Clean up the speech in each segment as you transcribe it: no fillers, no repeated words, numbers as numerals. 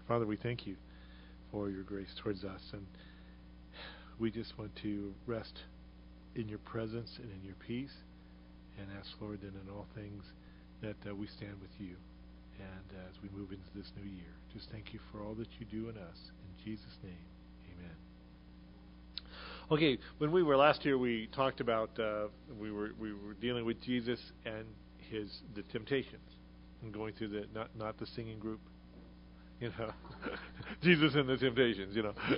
Father, we thank you for your grace towards us, and we just want to rest in your presence and in your peace, and ask, Lord, that in all things that we stand with you. And as we move into this new year, just thank you for all that you do in us. In Jesus' name, amen. Okay, when we were last year, we talked about we were dealing with Jesus and the temptations, and going through the not the singing group, Jesus and the temptations,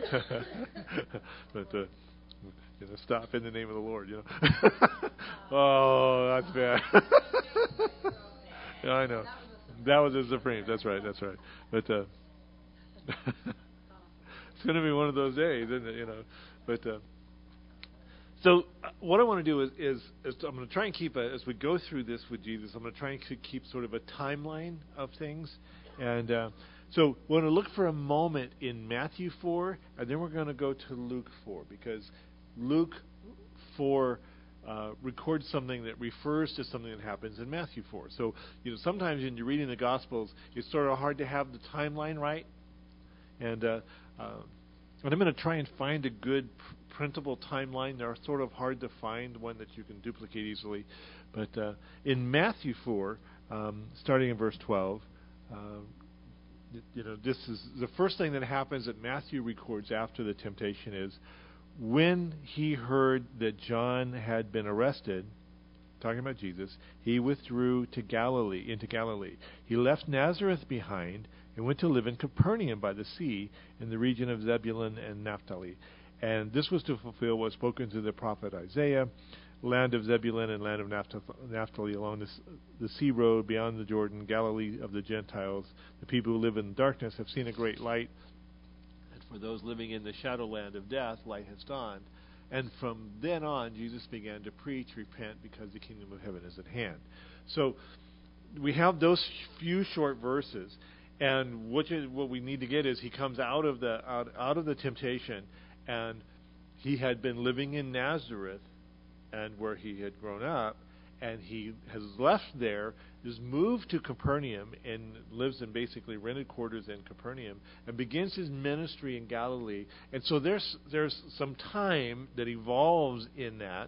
but stop in the name of the Lord, Oh, that's bad. Yeah, I know. That was the Supremes. That's right. But it's going to be one of those days, isn't it? But so what I want to do is I'm going to try and keep as we go through this with Jesus, I'm going to try and keep sort of a timeline of things, and so we're going to look for a moment in Matthew 4, and then we're going to go to Luke 4, because Luke 4 records something that refers to something that happens in Matthew 4. So, sometimes when you're reading the Gospels, it's sort of hard to have the timeline right. And I'm going to try and find a good printable timeline. They're sort of hard to find one that you can duplicate easily. But in Matthew 4, starting in verse 12, this is the first thing that happens that Matthew records after the temptation is, when he heard that John had been arrested, talking about Jesus, he withdrew into Galilee. He left Nazareth behind and went to live in Capernaum by the sea, in the region of Zebulun and Naphtali. And this was to fulfill what was spoken through the prophet Isaiah, land of Zebulun and land of Naphtali, along the sea road beyond the Jordan, Galilee of the Gentiles. The people who live in darkness have seen a great light. For those living in the shadowland of death, light has dawned. And from then on, Jesus began to preach, repent, because the kingdom of heaven is at hand. So we have those few short verses, and what we need to get is he comes out of the temptation, and he had been living in Nazareth, and where he had grown up, and he has left there, is moved to Capernaum, and lives in basically rented quarters in Capernaum, and begins his ministry in Galilee. And so there's some time that evolves in that.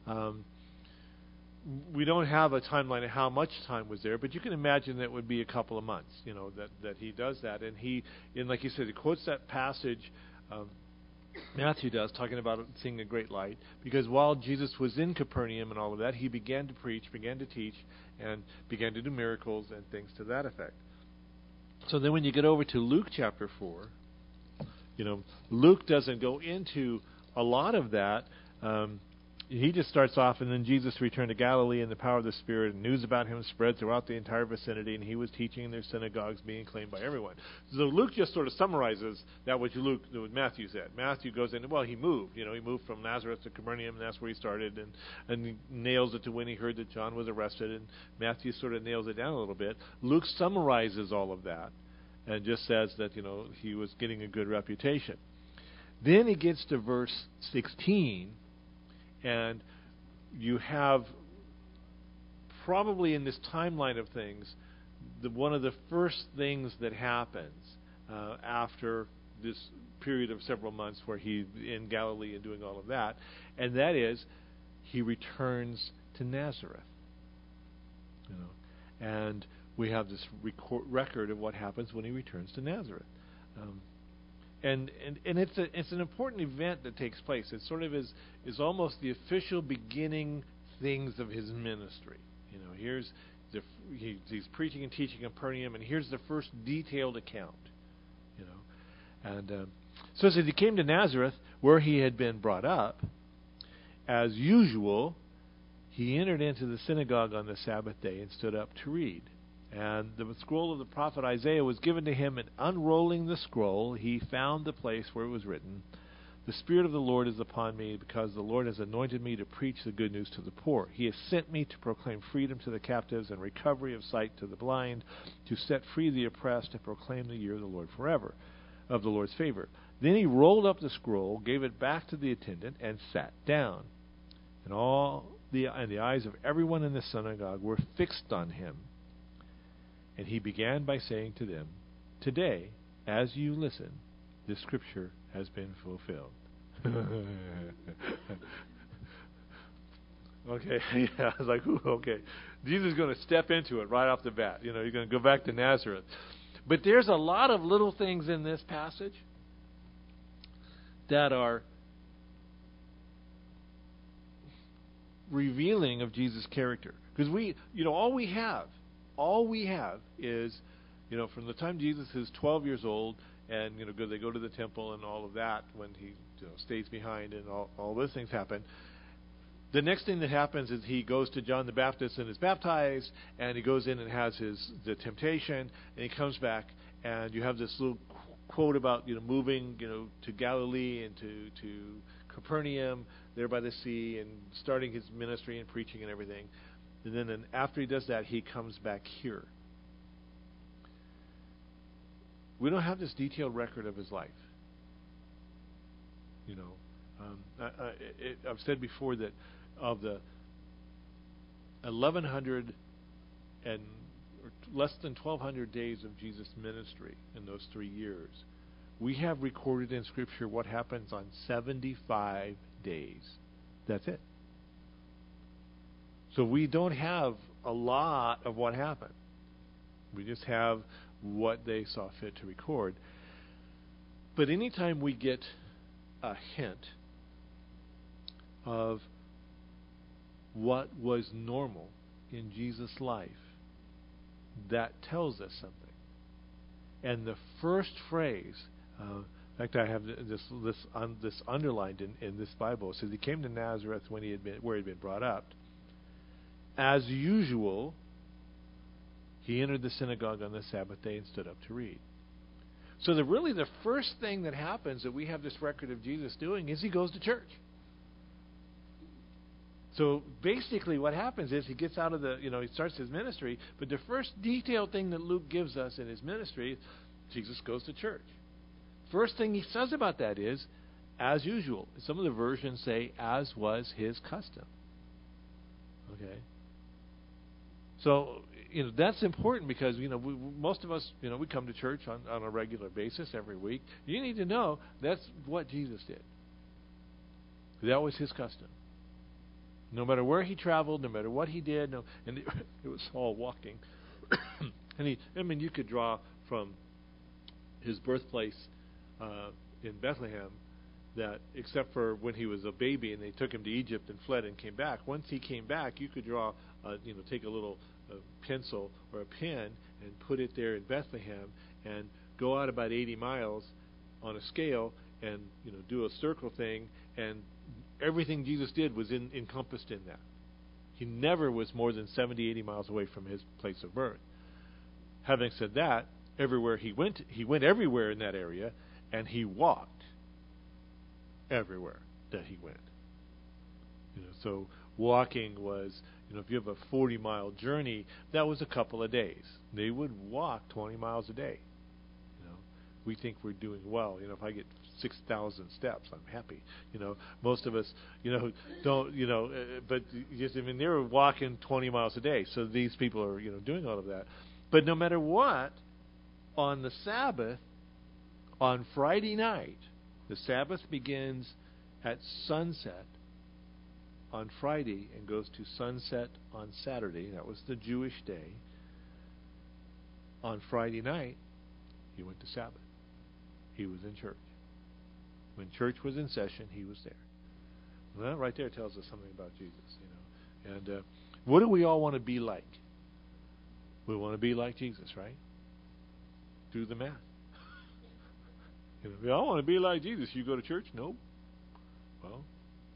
We don't have a timeline of how much time was there, but you can imagine that it would be a couple of months, that he does that. And like you said, he quotes that passage, Matthew does, talking about seeing a great light, because while Jesus was in Capernaum and all of that, he began to preach, began to teach, and began to do miracles and things to that effect. So then when you get over to Luke chapter 4, Luke doesn't go into a lot of that. He just starts off, and then Jesus returned to Galilee in the power of the Spirit, and news about him spread throughout the entire vicinity, and he was teaching in their synagogues, being acclaimed by everyone. So Luke just sort of summarizes that what Matthew said. Matthew goes in, he moved. He moved from Nazareth to Capernaum, and that's where he started, and he nails it to when he heard that John was arrested, and Matthew sort of nails it down a little bit. Luke summarizes all of that, and just says that, he was getting a good reputation. Then he gets to verse 16, and you have probably in this timeline of things, one of the first things that happens after this period of several months where he's in Galilee and doing all of that, and that is he returns to Nazareth. And we have this record of what happens when he returns to Nazareth. And it's an important event that takes place. It sort of is almost the official beginning things of his ministry. He's preaching and teaching in Capernaum, and here's the first detailed account. And so as he came to Nazareth, where he had been brought up, as usual, he entered into the synagogue on the Sabbath day and stood up to read. And the scroll of the prophet Isaiah was given to him, and unrolling the scroll, he found the place where it was written, "The Spirit of the Lord is upon me, because the Lord has anointed me to preach the good news to the poor. He has sent me to proclaim freedom to the captives and recovery of sight to the blind, to set free the oppressed, and proclaim the year of the Lord forever, of the Lord's favor." Then he rolled up the scroll, gave it back to the attendant, and sat down. And the eyes of everyone in the synagogue were fixed on him. And he began by saying to them, "Today As you listen, the scripture has been fulfilled. Okay, yeah, I was like, ooh, okay. Jesus is going to step into it right off the bat. You're going to go back to Nazareth. But there's a lot of little things in this passage that are revealing of Jesus' character. Because all we have is, from the time Jesus is 12 years old, and they go to the temple and all of that when he stays behind, and all those things happen. The next thing that happens is he goes to John the Baptist and is baptized, and he goes in and has the temptation, and he comes back, and you have this little quote about moving to Galilee and to Capernaum there by the sea, and starting his ministry and preaching and everything. And then after he does that, he comes back here. We don't have this detailed record of his life. I've said before that of the 1,100 and less than 1,200 days of Jesus' ministry in those 3 years, we have recorded in Scripture what happens on 75 days. That's it. So we don't have a lot of what happened. We just have what they saw fit to record. But anytime we get a hint of what was normal in Jesus' life, that tells us something. And the first phrase, in fact, I have this underlined in this Bible. It says he came to Nazareth where he had been brought up. As usual, he entered the synagogue on the Sabbath day and stood up to read. So the first thing that happens that we have this record of Jesus doing is he goes to church. So basically what happens is he gets out of he starts his ministry, but the first detailed thing that Luke gives us in his ministry, Jesus goes to church. First thing he says about that is, as usual. Some of the versions say, as was his custom. Okay? So, that's important because, most of us, we come to church on a regular basis every week. You need to know that's what Jesus did. That was his custom. No matter where he traveled, no matter what he did, and it was all walking. And you could draw from his birthplace in Bethlehem that, except for when he was a baby and they took him to Egypt and fled and came back. Once he came back, you could draw, take a little pencil or a pen and put it there in Bethlehem and go out about 80 miles on a scale and do a circle thing, and everything Jesus did was encompassed in that. He never was more than 70, 80 miles away from his place of birth. Having said that, everywhere he went everywhere in that area, and he walked everywhere that he went. So walking was, if you have a 40-mile journey, that was a couple of days. They would walk 20 miles a day. We think we're doing well. If I get 6,000 steps, I'm happy. Most of us, don't, but just, they were walking 20 miles a day. So these people are, doing all of that. But no matter what, on the Sabbath, on Friday night, the Sabbath begins at sunset on Friday and goes to sunset on Saturday. That was the Jewish day. On Friday night, he went to Sabbath. He was in church. When church was in session, he was there. Well, that right there tells us something about Jesus, And what do we all want to be like? We want to be like Jesus, right? Do the math. We all want to be like Jesus. You go to church? Nope. Well,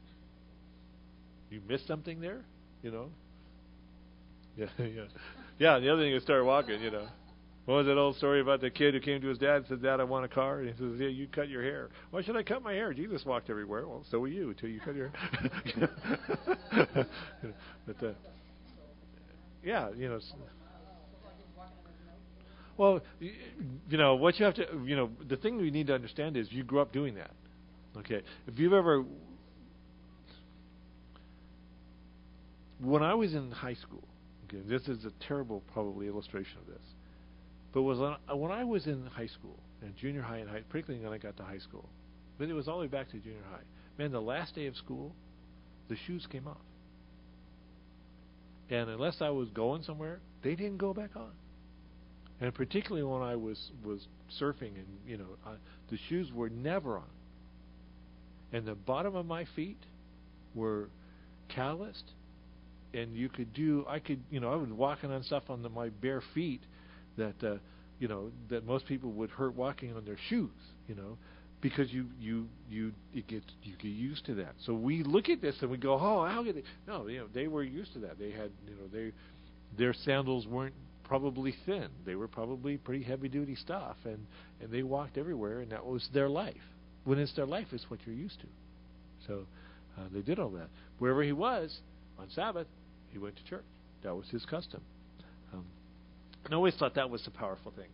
you missed something there, Yeah, yeah. Yeah, the other thing is start walking, What was that old story about the kid who came to his dad and said, "Dad, I want a car." And he says, "Yeah, you cut your hair." "Why should I cut my hair? Jesus walked everywhere." "Well, so will you until you cut your hair." But, yeah, well, what you have to, the thing we need to understand is you grew up doing that. Okay, if you've ever, when I was in high school, this is a terrible, probably illustration of this. But when I was in high school, and junior high and particularly when I got to high school. But it was all the way back to junior high. Man, the last day of school, the shoes came off. And unless I was going somewhere, they didn't go back on. And particularly when I was surfing, and the shoes were never on. And the bottom of my feet were calloused, and I was walking on stuff on my bare feet that that most people would hurt walking on their shoes, because you get used to that. So we look at this and we go, oh, how could they? No, they were used to that. They had, their sandals weren't probably thin. They were probably pretty heavy duty stuff, and they walked everywhere, and that was their life. When it's their life, it's what you're used to. So they did all that. Wherever he was on Sabbath, he went to church. That was his custom. I always thought that was the powerful thing.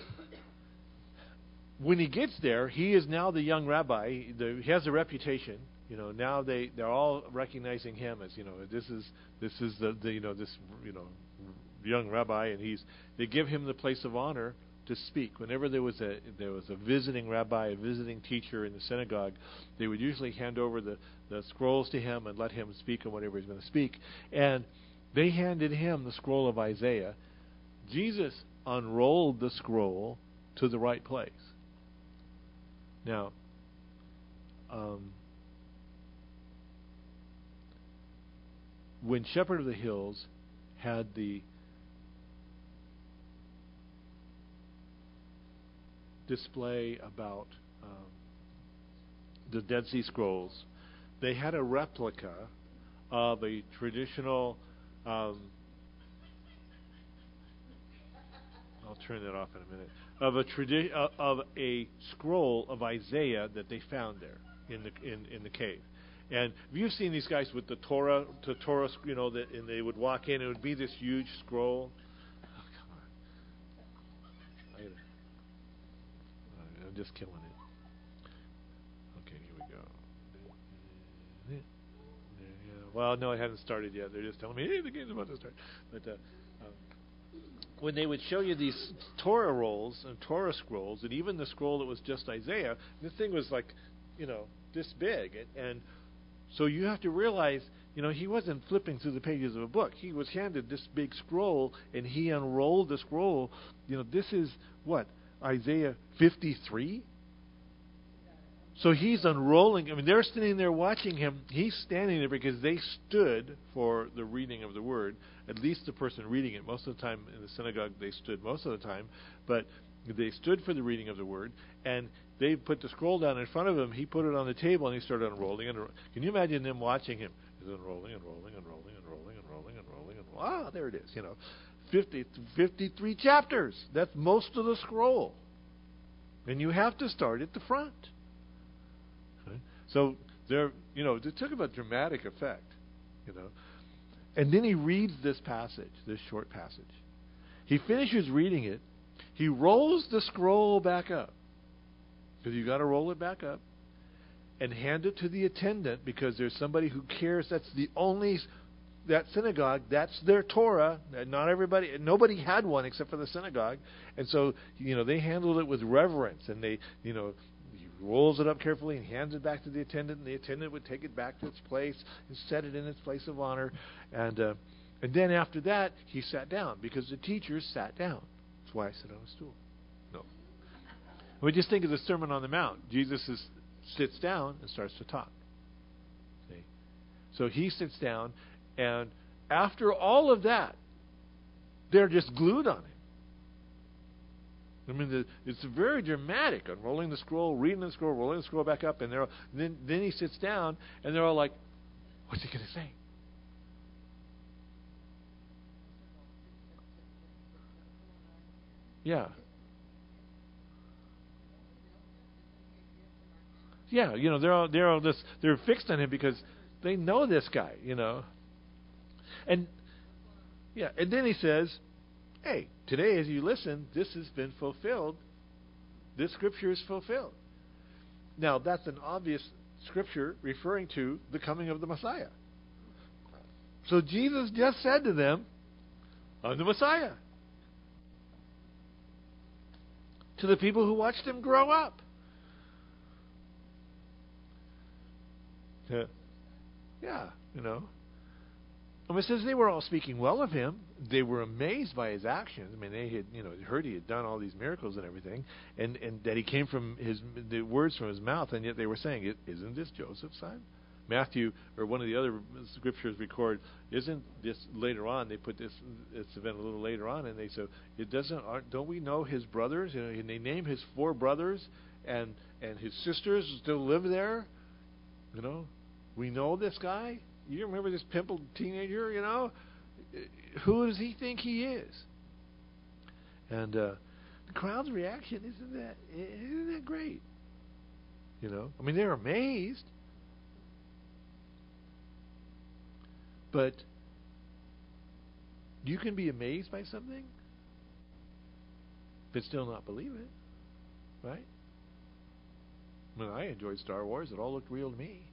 When he gets there, he is now the young rabbi. He has a reputation. Now they're all recognizing him as this is the young rabbi, and they give him the place of honor to speak. Whenever there was a visiting rabbi, a visiting teacher in the synagogue, they would usually hand over the scrolls to him and let him speak on whatever he's going to speak. And they handed him the scroll of Isaiah. Jesus unrolled the scroll to the right place. Now, when Shepherd of the Hills had the display about the Dead Sea Scrolls, they had a replica of a traditional I'll turn that off in a minute. Of a scroll of Isaiah that they found there in the cave. And you've seen these guys with the Torah, and they would walk in, and it would be this huge scroll. Oh, come on. I'm just killing it. Okay, here we go. Well, no, it hasn't started yet. They're just telling me, hey, the game's about to start. But when they would show you these Torah rolls and Torah scrolls, and even the scroll that was just Isaiah, this thing was like, this big. And so you have to realize, he wasn't flipping through the pages of a book. He was handed this big scroll, and he unrolled the scroll. This is what? Isaiah 53? So he's unrolling. They're sitting there watching him. He's standing there because they stood for the reading of the word. At least the person reading it. Most of the time in the synagogue, they stood most of the time. But they stood for the reading of the word. And they put the scroll down in front of him. He put it on the table, and he started unrolling. Can you imagine them watching him? He's unrolling. Ah, there it is. 53 chapters. That's most of the scroll. And you have to start at the front. So it took a dramatic effect, And then he reads this passage, this short passage. He finishes reading it. He rolls the scroll back up, because you got to roll it back up, and hand it to the attendant, because there's somebody who cares. That's that synagogue. That's their Torah. Not everybody, nobody had one except for the synagogue, and so they handled it with reverence, and they He rolls it up carefully and hands it back to the attendant, and the attendant would take it back to its place and set it in its place of honor. And then after that, he sat down, because the teachers sat down. That's why I sit on a stool. No. We just think of the Sermon on the Mount. Jesus sits down and starts to talk. See? So he sits down, and after all of that, they're just glued on him. It's very dramatic. Unrolling the scroll, reading the scroll, rolling the scroll back up, and then he sits down, and they're all like, "What's he going to say?" Yeah. Yeah, they're fixed on him because they know this guy, And then he says, "Hey, today as you listen, this has been fulfilled. This scripture is fulfilled." Now, that's an obvious scripture referring to the coming of the Messiah. So Jesus just said to them, "I'm the Messiah." to the people who watched him grow up. Yeah, you know. And it says they were all speaking well of him. They were amazed by his actions. I mean, they had, heard he had done all these miracles and everything, and that he came from the words from his mouth, and yet they were saying, "Isn't this Joseph's son?" Matthew, or one of the other scriptures record, isn't this later on? They put this event a little later on, and they say, don't we know his brothers? And they name his 4 brothers, and his sisters still live there. We know this guy. You remember this pimpled teenager? Who does he think he is? And the crowd's reaction isn't that great? I mean, they're amazed. But you can be amazed by something, but still not believe it, right? When I enjoyed Star Wars, it all looked real to me.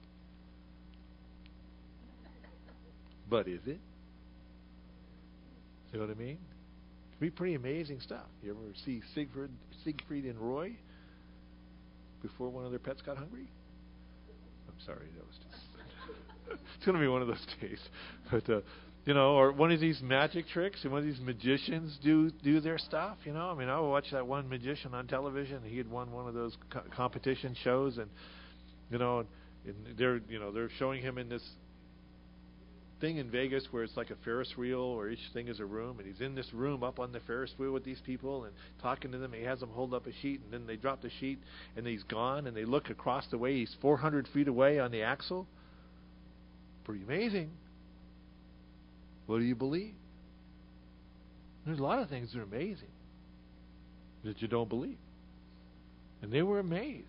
But is it? See what I mean? It can be pretty amazing stuff. You ever see Siegfried and Roy before one of their pets got hungry? I'm sorry, that was just... It's going to be one of those days. But, or one of these magic tricks, and one of these magicians do their stuff, I mean, I would watch that one magician on television. He had won one of those competition shows, and, and they're showing him in this thing in Vegas where it's like a Ferris wheel, where each thing is a room, and he's in this room up on the Ferris wheel with these people and talking to them. He has them hold up a sheet, and then they drop the sheet, and he's gone, and they look across the way. He's 400 feet away on the axle. Pretty amazing. What do you believe? There's a lot of things that are amazing that you don't believe. And they were amazed.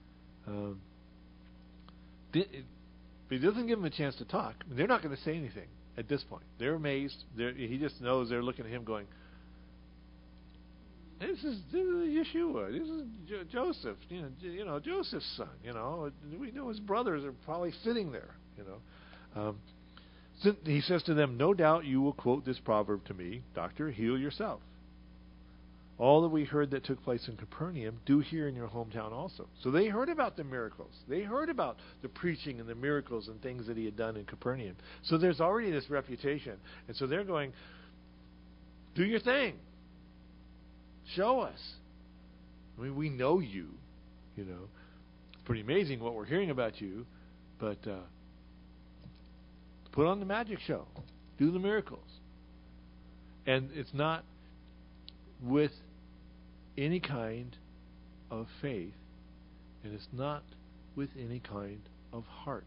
He doesn't give them a chance to talk. They're not going to say anything at this point. They're amazed. He just knows they're looking at him going, This is Yeshua. This is Joseph. Joseph's son. We know his brothers are probably sitting there. He says to them, "No doubt you will quote this proverb to me, Doctor, heal yourself. All that we heard that took place in Capernaum, do here in your hometown also." So they heard about the miracles. They heard about the preaching and the miracles and things that he had done in Capernaum. So there's already this reputation. And so they're going, do your thing. Show us. I mean, we know you. It's pretty amazing what we're hearing about you. But put on the magic show. Do the miracles. And it's not with any kind of faith, and it's not with any kind of heart.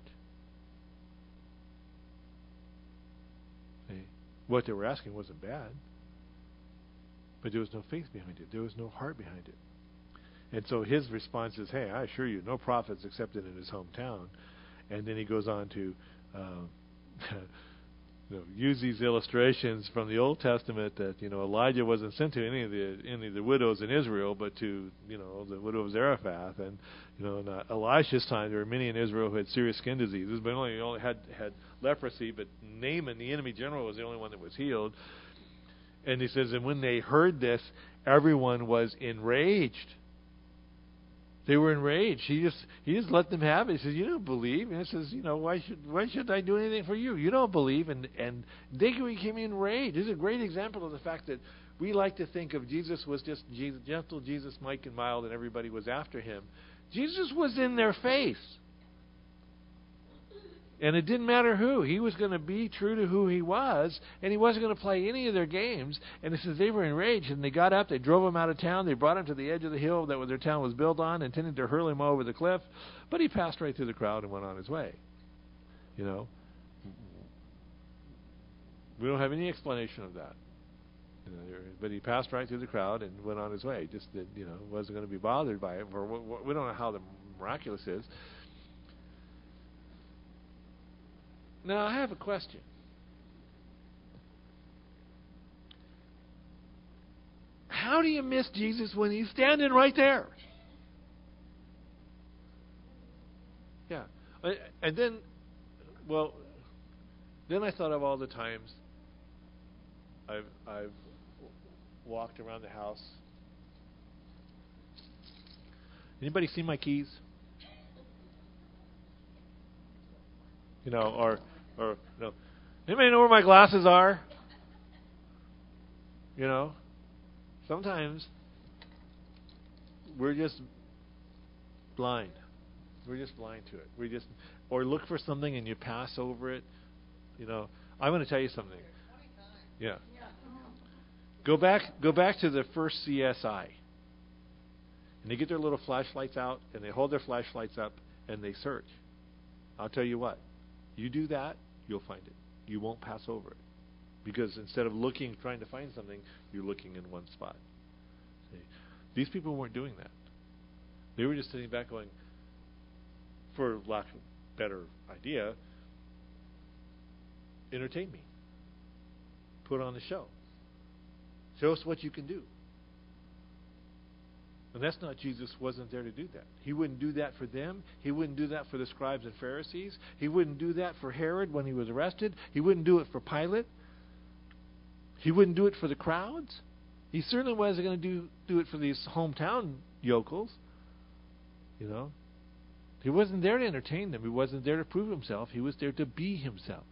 See? What they were asking wasn't bad, but there was no faith behind it. There was no heart behind it. And so his response is, "Hey, I assure you, no prophet's accepted in his hometown." And then he goes on to use these illustrations from the Old Testament that Elijah wasn't sent to any of the widows in Israel, but to the widow of Zarephath, and in Elisha's time there were many in Israel who had serious skin diseases, but only had leprosy. But Naaman, the enemy general, was the only one that was healed. And he says, and when they heard this, everyone was enraged. They were enraged. He just let them have it. He says, "You don't believe." And he says, why should I do anything for you? You don't believe. And they became enraged. This is a great example of the fact that we like to think of Jesus was just gentle Jesus, meek and mild, and everybody was after him. Jesus was in their face. And it didn't matter who. He was going to be true to who he was, and he wasn't going to play any of their games. And it says they were enraged, and they got up, they drove him out of town, they brought him to the edge of the hill that their town was built on, intending to hurl him over the cliff. But he passed right through the crowd and went on his way. We don't have any explanation of that. But he passed right through the crowd and went on his way. Just that, wasn't going to be bothered by it. Or we don't know how the miraculous is. Now, I have a question. How do you miss Jesus when he's standing right there? Yeah. And then I thought of all the times I've walked around the house Anybody see my keys? Or no. Anybody know where my glasses are? Sometimes we're just blind. We're just blind to it. Or look for something and you pass over it. I'm going to tell you something. Yeah. Go back to the first CSI. And they get their little flashlights out and they hold their flashlights up and they search. I'll tell you what. You do that, you'll find it. You won't pass over it. Because instead of trying to find something, you're looking in one spot. See? These people weren't doing that. They were just sitting back going, for lack of a better idea, entertain me. Put on a show. Show us what you can do. And that's not, Jesus wasn't there to do that. He wouldn't do that for them. He wouldn't do that for the scribes and Pharisees. He wouldn't do that for Herod when he was arrested. He wouldn't do it for Pilate. He wouldn't do it for the crowds. He certainly wasn't going to do it for these hometown yokels. He wasn't there to entertain them. He wasn't there to prove himself. He was there to be himself.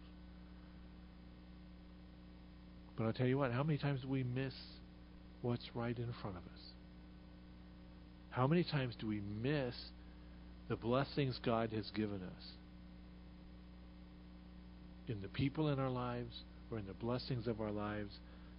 But I'll tell you what, how many times do we miss what's right in front of us? How many times do we miss the blessings God has given us? In the people in our lives or in the blessings of our lives,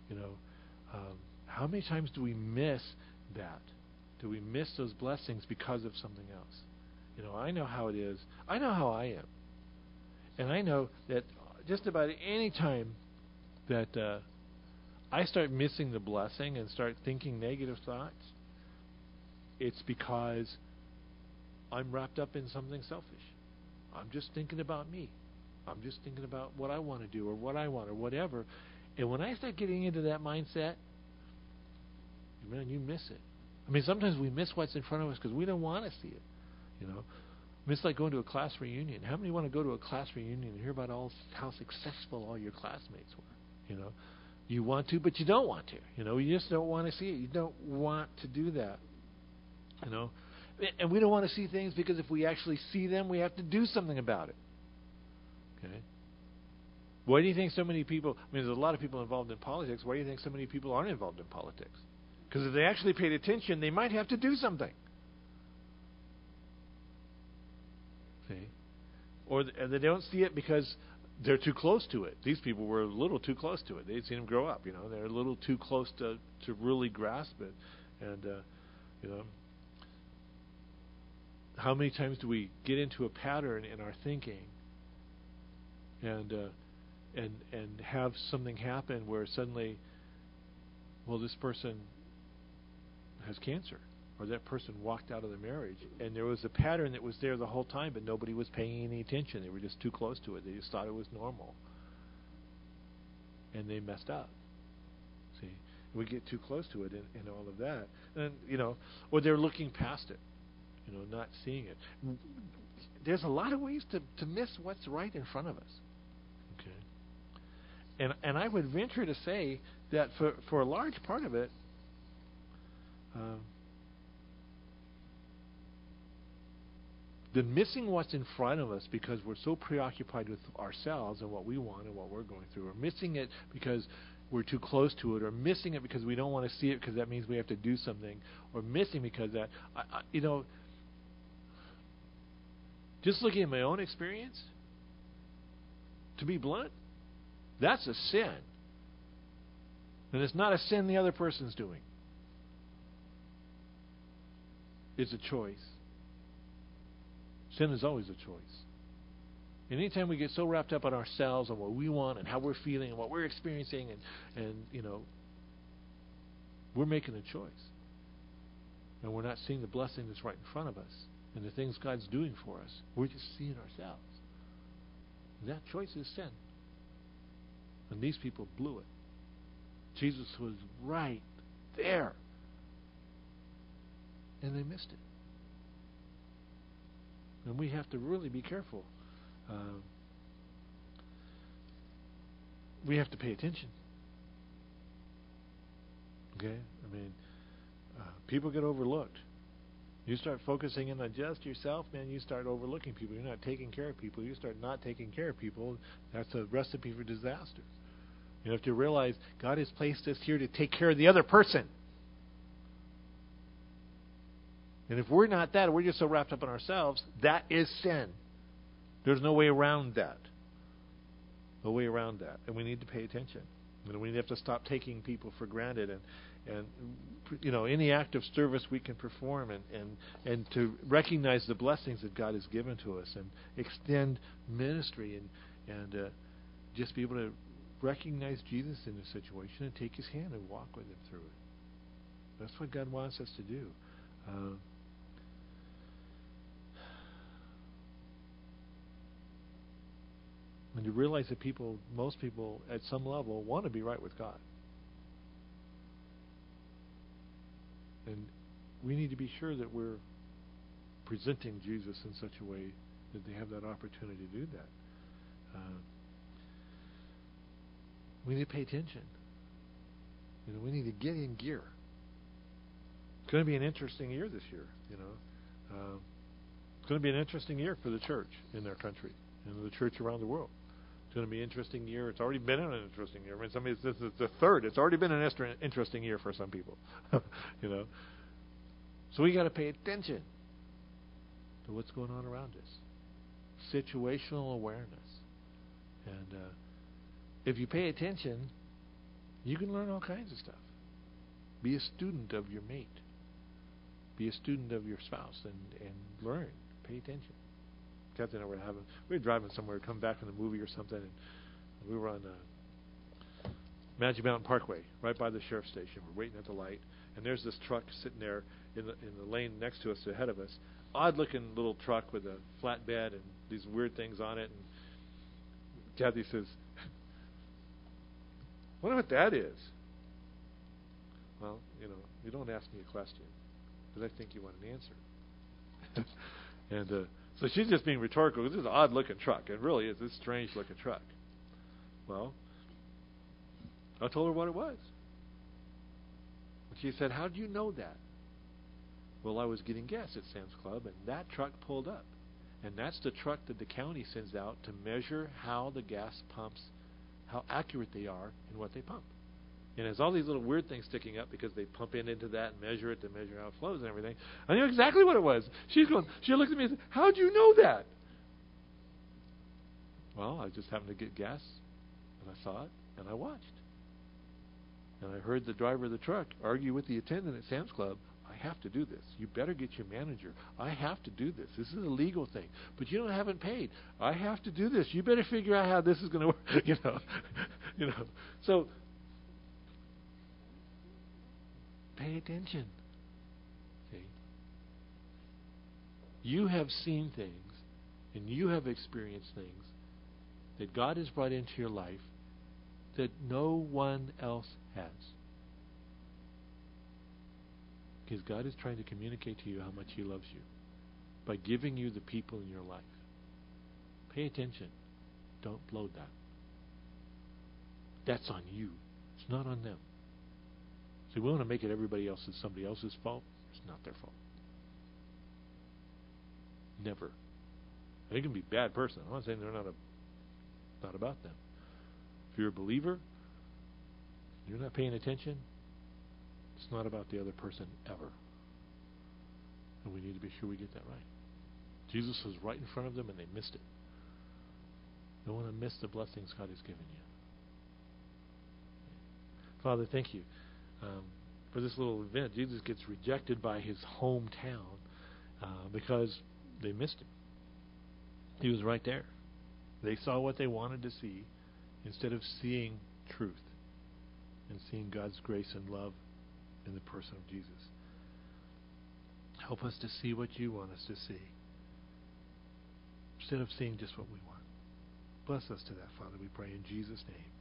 how many times do we miss that? Do we miss those blessings because of something else? I know how it is. I know how I am. And I know that just about any time that I start missing the blessing and start thinking negative thoughts, it's because I'm wrapped up in something selfish. I'm just thinking about me. I'm just thinking about what I want to do or what I want or whatever. And when I start getting into that mindset, man, you miss it. Sometimes we miss what's in front of us because we don't want to see it. It's like going to a class reunion. How many want to go to a class reunion and hear about how successful all your classmates were? You want to, but you don't want to. You just don't want to see it. You don't want to do that. And we don't want to see things because if we actually see them, we have to do something about it. Okay? Why do you think so many people, there's a lot of people involved in politics, why do you think so many people aren't involved in politics? Because if they actually paid attention, they might have to do something. See? Or they don't see it because they're too close to it. These people were a little too close to it. They'd seen them grow up, They're a little too close to really grasp it. And, how many times do we get into a pattern in our thinking and have something happen where suddenly, this person has cancer, or that person walked out of the marriage, and there was a pattern that was there the whole time, but nobody was paying any attention. They were just too close to it. They just thought it was normal, and they messed up. See, we get too close to it and all of that, and or they're looking past it. Not seeing it. There's a lot of ways to miss what's right in front of us. Okay. And I would venture to say that for a large part of it, the missing what's in front of us because we're so preoccupied with ourselves and what we want and what we're going through, or missing it because we're too close to it, or missing it because we don't want to see it because that means we have to do something, or missing because that, just looking at my own experience, to be blunt, that's a sin. And it's not a sin the other person's doing. It's a choice. Sin is always a choice. And anytime we get so wrapped up on ourselves and what we want and how we're feeling and what we're experiencing and we're making a choice. And we're not seeing the blessing that's right in front of us and the things God's doing for us. We're just seeing ourselves. And that choice is sin. And these people blew it. Jesus was right there. And they missed it. And we have to really be careful. We have to pay attention. Okay? People get overlooked. You start focusing in on just yourself, man, you start overlooking people. You're not taking care of people. You start not taking care of people. That's a recipe for disaster. You have to realize God has placed us here to take care of the other person. And if we're not that, we're just so wrapped up in ourselves, that is sin. There's no way around that. No way around that. And we need to pay attention. And we have to stop taking people for granted and any act of service we can perform and to recognize the blessings that God has given to us and extend ministry and just be able to recognize Jesus in the situation and take his hand and walk with him through it. That's what God wants us to do. And to realize that most people at some level want to be right with God. And we need to be sure that we're presenting Jesus in such a way that they have that opportunity to do that. We need to pay attention. We need to get in gear. It's going to be an interesting year this year. It's going to be an interesting year for the church in their country and the church around the world. It's going to be an interesting year. It's already been an interesting year. I mean, this is the third. It's already been an interesting year for some people. So we got to pay attention to what's going on around us. Situational awareness. And if you pay attention, you can learn all kinds of stuff. Be a student of your mate. Be a student of your spouse and learn. Pay attention. Kathy and I we were driving somewhere, come back from the movie or something, and we were on Magic Mountain Parkway, right by the sheriff's station. We're waiting at the light, and there's this truck sitting there in the lane next to us, ahead of us. Odd-looking little truck with a flatbed and these weird things on it. And Kathy says, "Wonder what that is." Well, you don't ask me a question because I think you want an answer. And so she's just being rhetorical. This is an odd-looking truck. It really is this strange-looking truck. Well, I told her what it was. And she said, "How do you know that?" Well, I was getting gas at Sam's Club, and that truck pulled up. And that's the truck that the county sends out to measure how the gas pumps, how accurate they are in what they pump. And there's all these little weird things sticking up because they pump into that and measure it to measure how it flows and everything. I knew exactly what it was. She looked at me and said, "How'd you know that?" Well, I just happened to get gas, and I saw it, and I watched. And I heard the driver of the truck argue with the attendant at Sam's Club, "I have to do this. You better get your manager. I have to do this. This is a legal thing. But haven't paid. I have to do this. You better figure out how this is going to work." So pay attention. See? You have seen things and you have experienced things that God has brought into your life that no one else has. Because God is trying to communicate to you how much He loves you by giving you the people in your life. Pay attention. Don't blow that. That's on you. It's not on them. See, we want to make it somebody else's fault. It's not their fault. Never. They can be a bad person. I'm not saying they're not about them. If you're a believer, you're not paying attention, it's not about the other person ever. And we need to be sure we get that right. Jesus was right in front of them and they missed it. Don't want to miss the blessings God has given you. Father, thank you for this little event. Jesus gets rejected by his hometown because they missed him. He was right there. They saw what they wanted to see instead of seeing truth and seeing God's grace and love in the person of Jesus. Help us to see what you want us to see instead of seeing just what we want. Bless us to that, Father, we pray in Jesus' name.